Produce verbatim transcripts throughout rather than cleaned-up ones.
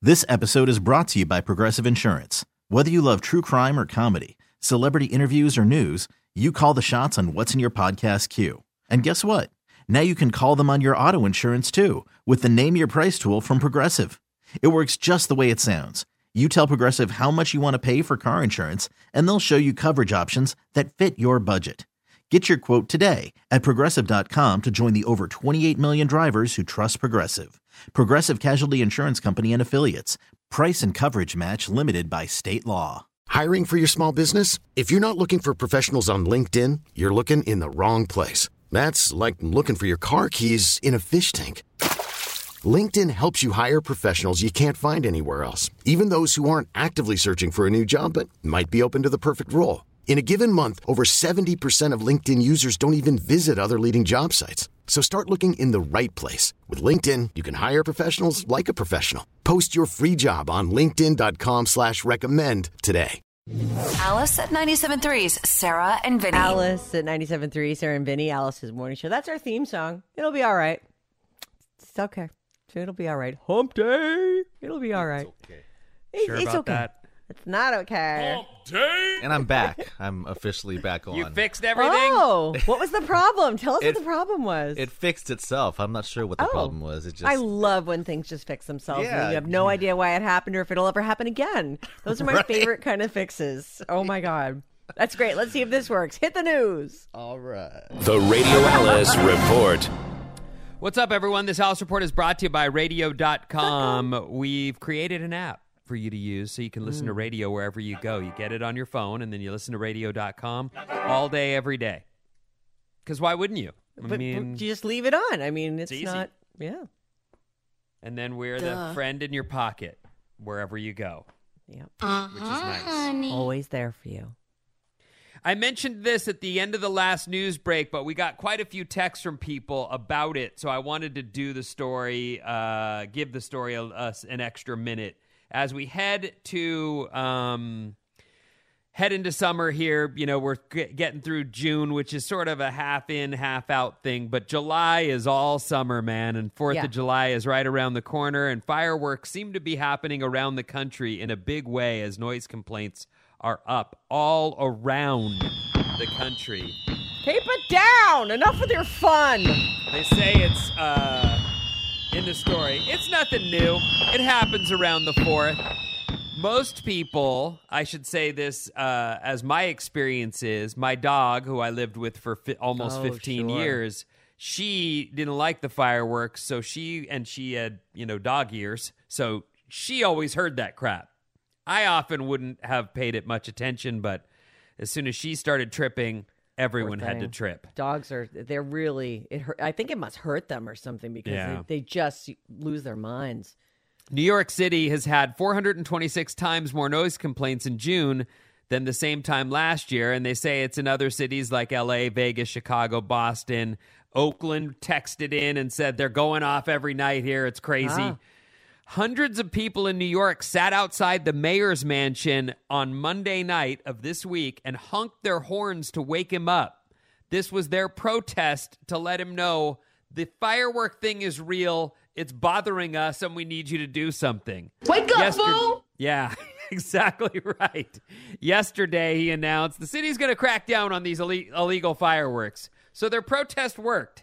This episode is brought to you by Progressive Insurance. Whether you love true crime or comedy, celebrity interviews or news, you call the shots on what's in your podcast queue. And guess what? Now you can call them on your auto insurance too with the Name Your Price tool from Progressive. It works just the way it sounds. You tell Progressive how much you want to pay for car insurance, and they'll show you coverage options that fit your budget. Get your quote today at Progressive dot com to join the over twenty-eight million drivers who trust Progressive. Progressive Casualty Insurance Company and Affiliates. Price and coverage match limited by state law. Hiring for your small business? If you're not looking for professionals on LinkedIn, you're looking in the wrong place. That's like looking for your car keys in a fish tank. LinkedIn helps you hire professionals you can't find anywhere else, even those who aren't actively searching for a new job but might be open to the perfect role. In a given month, over seventy percent of LinkedIn users don't even visit other leading job sites. So start looking in the right place. With LinkedIn, you can hire professionals like a professional. Post your free job on linkedin dot com slash recommend today. Alice at ninety-seven point three's Sarah and Vinny. Alice at ninety-seven point three, Sarah and Vinny, Alice's morning show. That's our theme song. It'll be all right. It's okay. It'll be all right. Hump day. It'll be all right. It's okay. It's, Sure it's about okay. that? It's not okay. Hump day. And I'm back. I'm officially back on. You fixed everything? Oh, what was the problem? Tell us It- what the problem was. It fixed itself. I'm not sure what the Oh. problem was. It just I love when things just fix themselves. Yeah. And you have no idea why it happened or if it'll ever happen again. Those are my Right. favorite kind of fixes. Oh, my God. That's great. Let's see if this works. Hit the news. all right. The Radio Alice Report. What's up, everyone? This Alice Report is brought to you by radio dot com. We've created an app for you to use so you can listen to radio wherever you go. You get it on your phone, and then you listen to radio dot com all day, every day. Because why wouldn't you? I But mean, you just leave it on. I mean, it's, it's easy. not. Yeah. and then we're Duh. the friend in your pocket wherever you go, Yeah. which is nice. Always there for you. I mentioned this at the end of the last news break, but we got quite a few texts from people about it, so I wanted to do the story, uh, give the story a, us an extra minute. As we head to um, head into summer here, you know, we're g- getting through June, which is sort of a half in, half out thing, but July is all summer, man, and fourth Yeah. of July is right around the corner, and fireworks seem to be happening around the country in a big way as noise complaints are up all around the country. Keep it down. Enough with your fun. They say it's, uh, in the story, it's nothing new. It happens around the fourth. Most people, I should say this uh, as my experience is, my dog, who I lived with for fi- almost Oh, fifteen sure. years, she didn't like the fireworks, so she, and she had, you know, dog ears, so she always heard that crap. I often wouldn't have paid it much attention, but as soon as she started tripping, everyone had to thing. trip. Dogs are, they're really, it hurt. I think it must hurt them or something because Yeah. they, they just lose their minds. New York City has had four hundred twenty-six times more noise complaints in June than the same time last year, and they say it's in other cities like L A, Vegas, Chicago, Boston. Oakland texted in and said they're going off every night here. It's crazy. Ah. Hundreds of people in New York sat outside the mayor's mansion on Monday night of this week and honked their horns to wake him up. This was their protest to let him know the firework thing is real. It's bothering us, and we need you to do something. Wake up, Yester- fool! Yeah, exactly right. Yesterday, he announced the city's going to crack down on these ille- illegal fireworks. So their protest worked.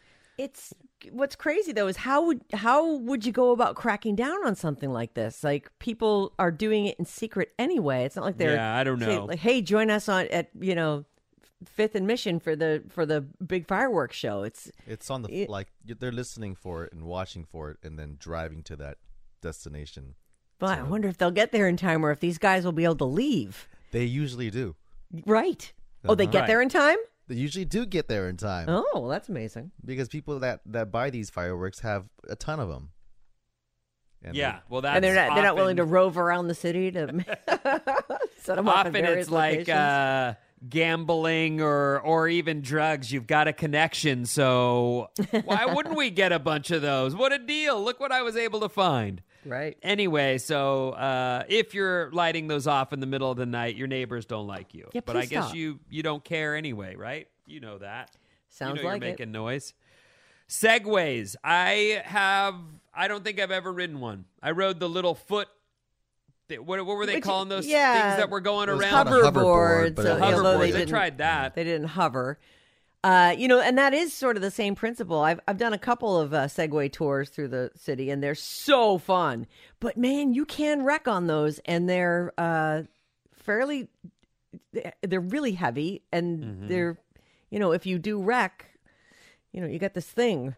It's what's crazy though is how would how would you go about cracking down on something like this? Like people are doing it in secret anyway. It's not like they're Yeah, I don't say, know. like, hey, join us on at you know Fifth and Mission for the for the big fireworks show. It's It's on the It- like they're listening for it and watching for it and then driving to that destination. but I So- wonder if they'll get there in time or if these guys will be able to leave. They usually do. Right. Oh, they Uh-huh. get Right. there in time? They usually do get there in time Oh, well, that's amazing. because people that, that buy these fireworks have a ton of them. And Yeah, well, that's and they're not they're not willing to often- rove around the city to set them off in Often various it's like locations. uh, gambling or or even drugs. You've got a connection, so why wouldn't we get a bunch of those? What a deal! Look what I was able to find. Right. Anyway, so uh, if you're lighting those off in the middle of the night, your neighbors don't like you. Yeah, but I please guess stop. you you don't care anyway, right? You know that. Sounds you know like you're it. making noise. Segways. I have, I don't think I've ever ridden one. I rode the little foot, what, what were they Which- calling those yeah, things that were going It was around? called a Hoverboards. hoverboard, but so, it The wasn't although they hoverboards. I didn't- tried that. They didn't hover. Uh, you know, and that is sort of the same principle. I've I've done a couple of uh, Segway tours through the city, and they're so fun. But man, you can wreck on those, and they're uh, fairly, they're really heavy, and Mm-hmm. they're, you know, if you do wreck, you know, you got this thing.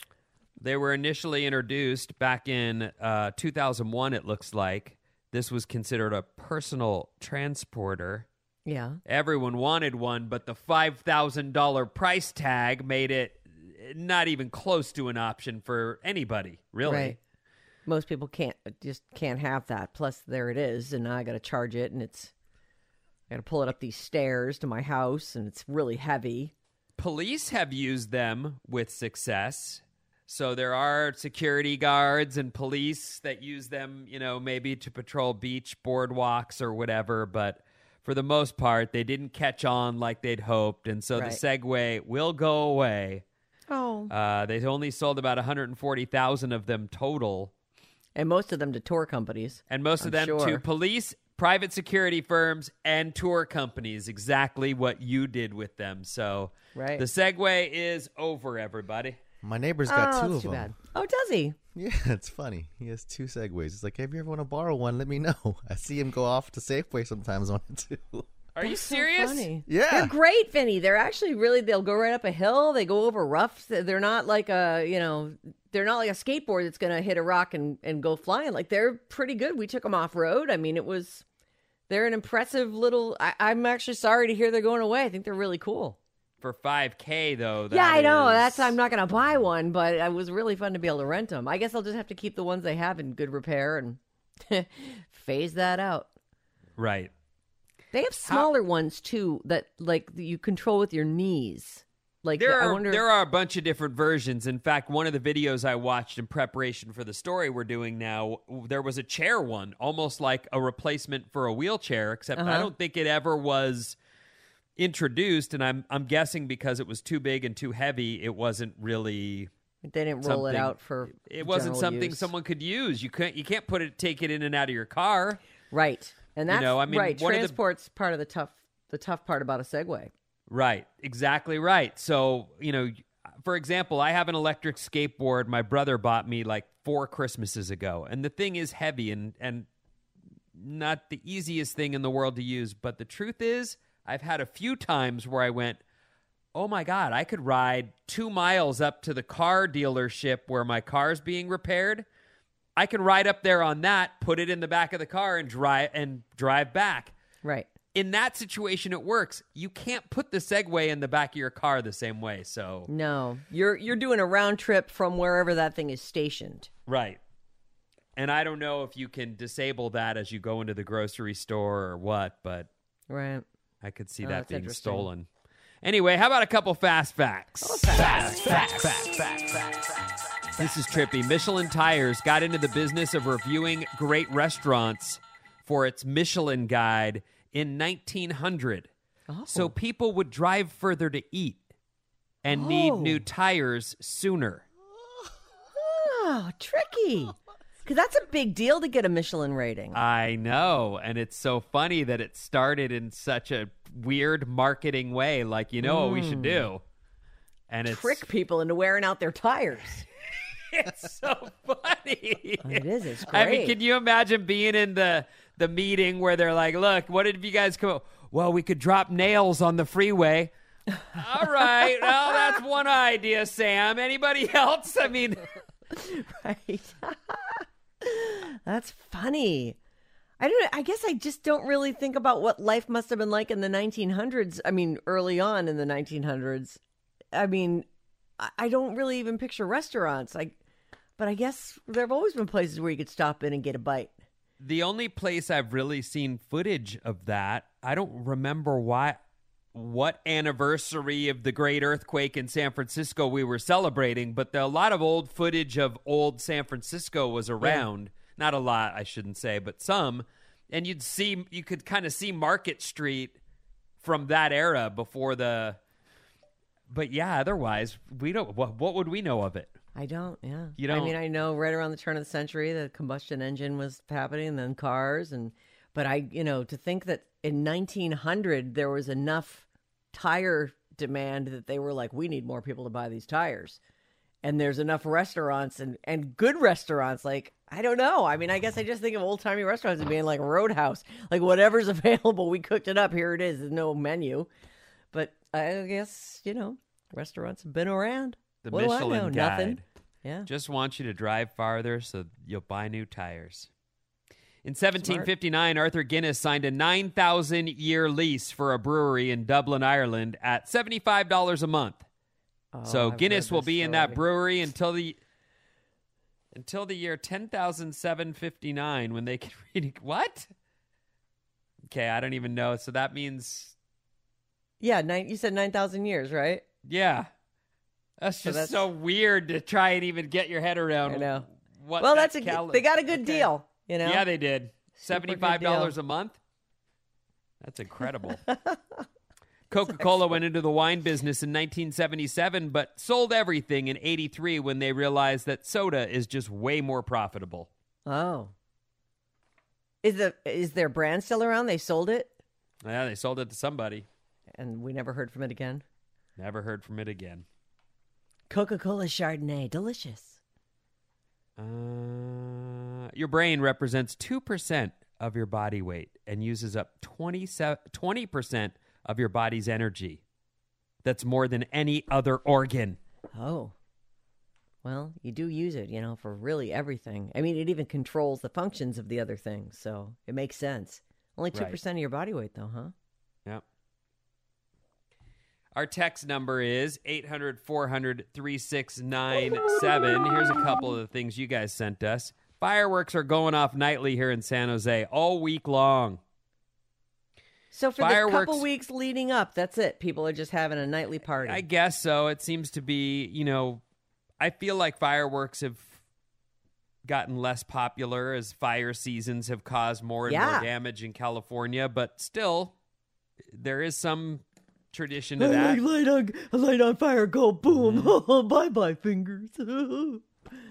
They were initially introduced back in uh, two thousand one, it looks like. This was considered a personal transporter. Yeah. Everyone wanted one, but the five thousand dollars price tag made it not even close to an option for anybody, really. Right. Most people can't just can't have that. Plus, there it is, and now I got to charge it, and it's I got to pull it up these stairs to my house, and it's really heavy. Police have used them with success. So there are security guards and police that use them, you know, maybe to patrol beach boardwalks or whatever, but for the most part, they didn't catch on like they'd hoped, and so Right. the Segway will go away. Oh. Uh, they only sold about one hundred forty thousand of them total, And most of them to tour companies. and most of I'm them sure. to police, private security firms, and tour companies, exactly what you did with them. So Right. the Segway is over, everybody. My neighbor's got oh, two that's of too them. bad. Oh, does he? Yeah, it's funny. He has two Segways. It's like, if you ever want to borrow one, let me know. I see him go off to Safeway sometimes on it too. Are you That's so serious? funny. Yeah. They're great, Vinny. They're actually really, they'll go right up a hill. They go over rough. They're not like a, you know, they're not like a skateboard that's going to hit a rock and, and go flying. Like, they're pretty good. We took them off road. I mean, it was, they're an impressive little, I, I'm actually sorry to hear they're going away. I think they're really cool. For five K, though. yeah, that I know. is- That's, I'm not going to buy one, but it was really fun to be able to rent them. I guess I'll just have to keep the ones they have in good repair and phase that out. Right. They have smaller ones too that like you control with your knees. Like There I are wonder. there if, are a bunch of different versions. In fact, one of the videos I watched in preparation for the story we're doing now, there was a chair one, almost like a replacement for a wheelchair, except I Uh-huh. don't think it ever was introduced, and I'm I'm guessing because it was too big and too heavy, it wasn't really they didn't roll it something- out for. it wasn't general something use. someone could use. You can't you can't put it take it in and out of your car. Right, and You that's know, I mean, right. one of the- Transport's part of the tough the tough part about a Segway. Right, exactly right. So, you know, for example, I have an electric skateboard my brother bought me like four Christmases ago. And the thing is heavy and, and not the easiest thing in the world to use. But the truth is, I've had a few times where I went, oh my God, I could ride two miles up to the car dealership where my car's being repaired. I can ride up there on that, put it in the back of the car and drive and drive back. Right. In that situation, it works. You can't put the Segway in the back of your car the same way. So, No, you're you're doing a round trip from wherever that thing is stationed. right. And I don't know if you can disable that as you go into the grocery store or what, but Right. I could see Oh, that that's being interesting. stolen. Anyway, how about a couple fast facts? Fast, This is trippy. Michelin Tires got into the business of reviewing great restaurants for its Michelin Guide in nineteen hundred. Oh. So people would drive further to eat and need Oh. new tires sooner. Oh, tricky. Because that's a big deal to get a Michelin rating. I know. And it's so funny that it started in such a weird marketing way. Like, you know what we should do? And it's, Trick people into wearing out their tires. it's so funny. It is. It's I great. mean, can you imagine being in the, the meeting where they're like, look, what did you guys come up? Well, we could drop nails on the freeway. All right. Well, that's one idea, Sam. Anybody else? I mean, Right. That's funny. I don't know. I guess I just don't really think about what life must have been like in the nineteen hundreds. I mean, early on in the nineteen hundreds. I mean, I- I don't really even picture restaurants. I, but I guess there have always been places where you could stop in and get a bite. the only place I've really seen footage of that, I don't remember why, what anniversary of the great earthquake in San Francisco we were celebrating, but the, a lot of old footage of old San Francisco was around. Not a lot, I shouldn't say, but some. And you'd see, you could kind of see Market Street from that era before the but yeah, otherwise, we don't. What, what would we know of it? I don't, yeah. You don't- I mean, I know right around the turn of the century, the combustion engine was happening, and then cars. And But I, you know, to think that in nineteen hundred, there was enough tire demand that they were like, we need more people to buy these tires. And there's enough restaurants and, and good restaurants. Like, I don't know. I mean, I guess I just think of old-timey restaurants as being like Roadhouse. Like, whatever's available, we cooked it up. Here it is. There's no menu. But I guess, you know, restaurants have been around. The What do I Michelin know? Guide. Nothing. Yeah. Just want you to drive farther so you'll buy new tires. In seventeen fifty-nine, Arthur Guinness signed a nine thousand year lease for a brewery in Dublin, Ireland at seventy-five dollars a month. Oh, so I've Guinness heard will this be in that story. brewery until the until the year ten thousand seven hundred fifty-nine when they can read what? Okay, I don't even know. So that means Yeah, nine, you said nine thousand years, right? yeah. That's So just that's- so weird to try and even get your head around. I know. What Well, that that's a cal- they got a good Okay. deal, you know? Yeah, they did. Super good seventy-five dollars deal. a month? That's incredible. Coca-Cola went into the wine business in nineteen seventy-seven, but sold everything in eighty-three when they realized that soda is just way more profitable. Oh. Is the is their brand still around? They sold it Yeah, they sold it to somebody. and we never heard from it again. Never heard from it again. Coca-Cola Chardonnay, delicious. Uh, your brain represents two percent of your body weight and uses up twenty percent of your body's energy. That's more than any other organ. Oh. Well, you do use it, you know, for really everything. I mean, it even controls the functions of the other things, so it makes sense. Only two percent of your body weight, though, huh? Yep. Our text number is eight hundred, four hundred, three six nine seven. Here's a couple of the things you guys sent us. Fireworks are going off nightly here in San Jose all week long. So for Fireworks- the couple weeks leading up, that's it. People are just having a nightly party. I guess so. It seems to be, you know, I feel like fireworks have gotten less popular as fire seasons have caused more and Yeah. more damage in California, but still, there is some tradition to that. light on, a light on fire, go boom. Mm-hmm. bye bye, fingers. Good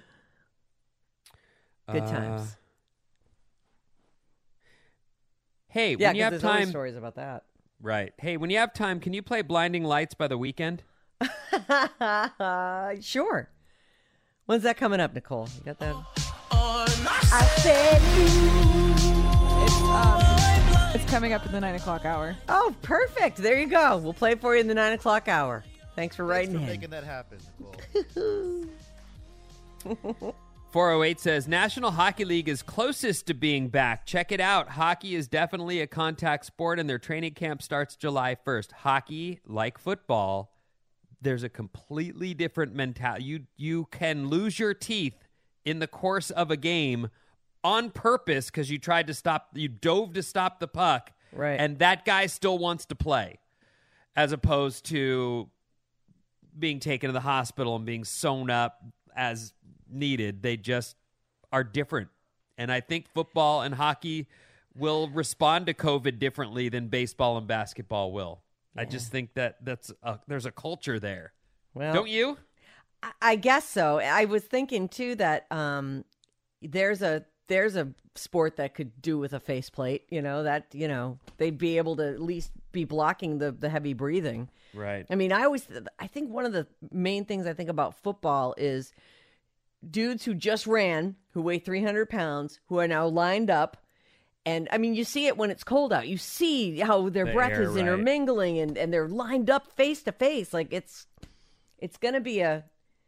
Uh, times. Hey, Yeah, when you because have there's always time, stories about that. right? Hey, when you have time, can you play Blinding Lights by The Weeknd? Sure. When's that coming up, Nicole? You got that? It's, um, it's coming up in the nine o'clock hour. Oh, perfect. There you go. We'll play for you in the nine o'clock hour. Thanks for Thanks writing for in. making that happen, Nicole. four oh eight says, National Hockey League is closest to being back. Check it out. Hockey is definitely a contact sport, and their training camp starts July first. Hockey, like football, there's a completely different mentality. You, you can lose your teeth in the course of a game on purpose because you tried to stop, you dove to stop the puck, Right. and that guy still wants to play, as opposed to being taken to the hospital and being sewn up as needed. They just are different. And I think football and hockey will respond to COVID differently than baseball and basketball will. I just think that that's a, there's a culture there. Well, Don't you? I- I guess so. I was thinking too that um, there's a there's a sport that could do with a faceplate. You know that you know they'd be able to at least be blocking the the heavy breathing. Right. I mean, I always I think one of the main things I think about football is dudes who just ran, who weigh three hundred pounds, who are now lined up. And, I mean, you see it when it's cold out. You see how their The breath air, is right. intermingling and, and they're lined up face to face. Like, it's it's going to be a...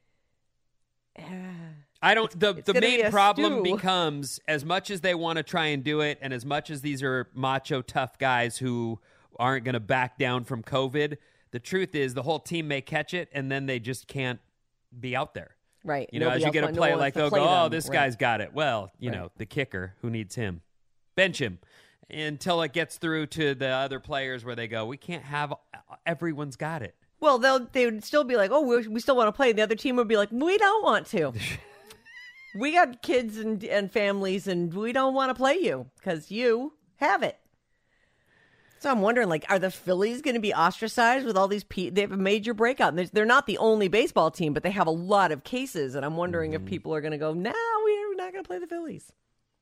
I don't. The it's the gonna be main a problem stew. becomes, as much as they want to try and do it, and as much as these are macho tough guys who aren't going to back down from COVID, the truth is the whole team may catch it, and then they just can't be out there. Right. You know, Nobody as you else get a want- no play, one wants like to they'll play go, oh, them. this Right. guy's got it. Well, you Right. know, the kicker, who needs him? Bench him until it gets through to the other players where they go, we can't have everyone's got it. Well, they'll they would still be like, oh, we, we still want to play. And the other team would be like, we don't want to. We got kids and, and families, and we don't want to play you because you have it. So I'm wondering, like, are the Phillies going to be ostracized with all these people? They have a major breakout. And they're not the only baseball team, but they have a lot of cases. And I'm wondering mm-hmm. if people are going to go, no, we're not going to play the Phillies.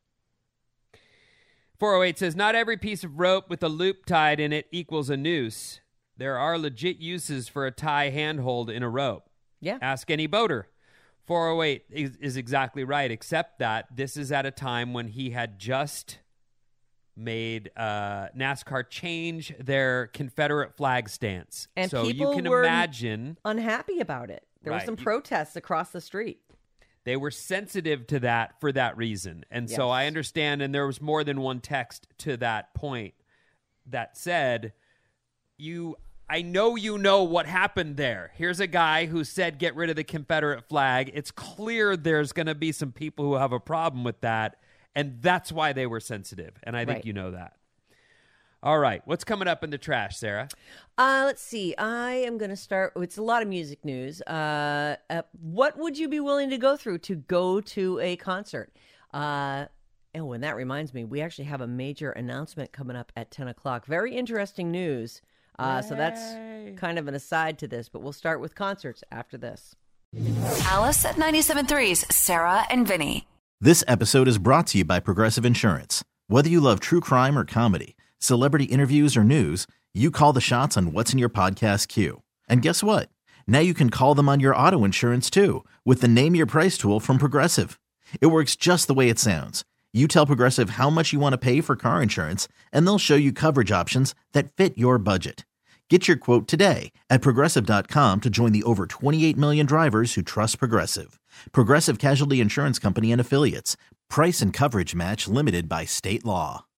four oh eight says, not every piece of rope with a loop tied in it equals a noose. There are legit uses for a tie handhold in a rope. Yeah. Ask any boater. four oh eight is, is exactly right, except that this is at a time when he had just made uh, NASCAR change their Confederate flag stance. And so people you can were imagine unhappy about it. There right, were some you, protests across the street. They were sensitive to that for that reason. And yes. so I understand, and there was more than one text to that point that said, you... I know you know what happened there. Here's a guy who said get rid of the Confederate flag. It's clear there's going to be some people who have a problem with that, and that's why they were sensitive. And I think right. you know that. All right. What's coming up in the trash, Sarah? Uh, let's see. I am going to start. It's a lot of music news. Uh, uh, what would you be willing to go through to go to a concert? Uh, oh, and that reminds me, we actually have a major announcement coming up at ten o'clock. Very interesting news. Uh, so that's kind of an aside to this, but we'll start with concerts after this. Alice at ninety-seven point three's Sarah and Vinny. This episode is brought to you by Progressive Insurance. Whether you love true crime or comedy, celebrity interviews or news, you call the shots on what's in your podcast queue. And guess what? Now you can call them on your auto insurance too with the Name Your Price tool from Progressive. It works just the way it sounds. You tell Progressive how much you want to pay for car insurance, and they'll show you coverage options that fit your budget. Get your quote today at Progressive dot com to join the over twenty-eight million drivers who trust Progressive. Progressive Casualty Insurance Company and Affiliates. Price and coverage match limited by state law.